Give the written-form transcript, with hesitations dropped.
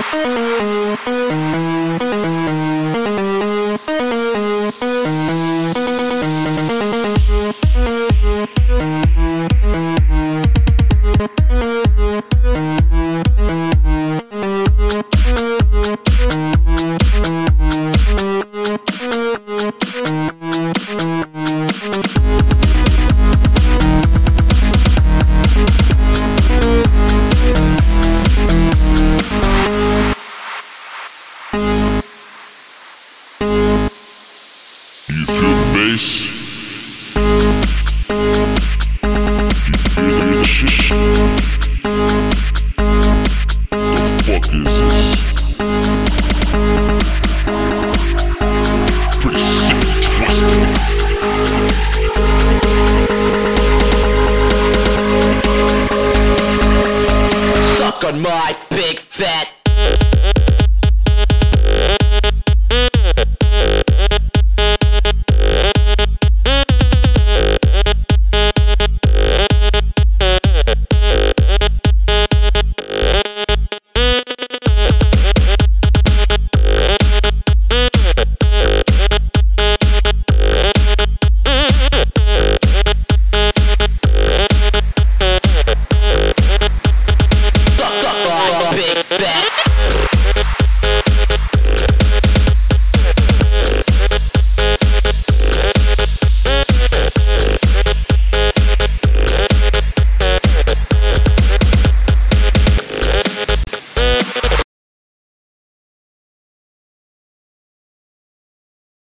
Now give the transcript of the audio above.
You feel the bass? You feel the shit? The fuck is this? Pretty sick and twisted. Suck on my big fat